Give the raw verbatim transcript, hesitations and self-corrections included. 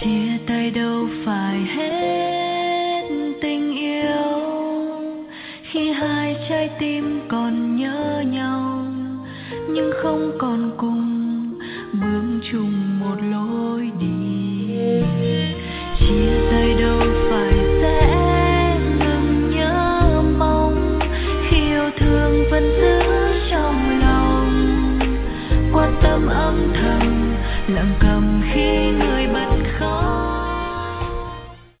chia tay đâu phải hết tình yêu, khi hai trái tim còn nhớ nhau nhưng không còn cùng bước chung một lối đi.